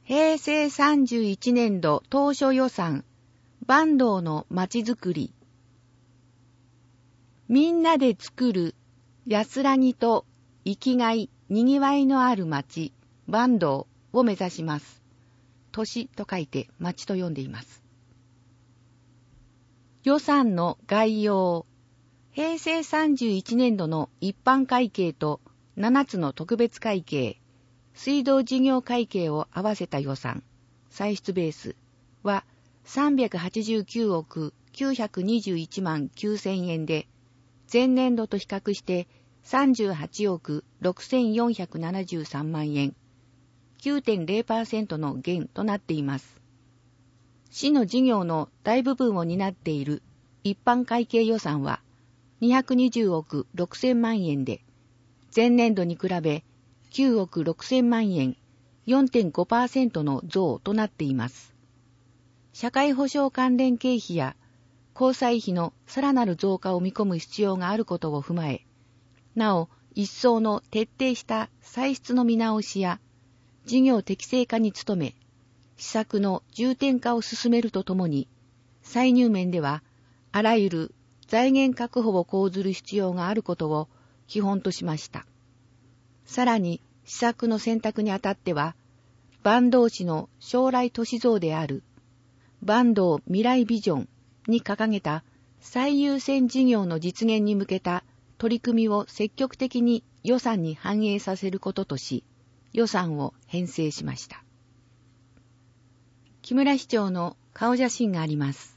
平成31年度当初予算、坂東のまちづくり。みんなで作る安らぎと生きがい、にぎわいのある町、坂東を目指します。都市と書いて町と読んでいます。予算の概要。平成31年度の一般会計と7つの特別会計、水道事業会計を合わせた予算、歳出ベースは389億921万9000円で、前年度と比較して38億6473万円、9.0% の減となっています。市の事業の大部分を担っている一般会計予算は220億6000万円で、前年度に比べ9億6000万円、4.5% の増となっています。社会保障関連経費や交際費のさらなる増加を見込む必要があることを踏まえ、なお一層の徹底した歳出の見直しや事業適正化に努め、施策の重点化を進めるとともに、歳入面ではあらゆる財源確保を講ずる必要があることを基本としました。さらに施策の選択にあたっては、坂東市の将来都市像である坂東未来ビジョンに掲げた最優先事業の実現に向けた取り組みを積極的に予算に反映させることとし、予算を編成しました。木村市長の顔写真があります。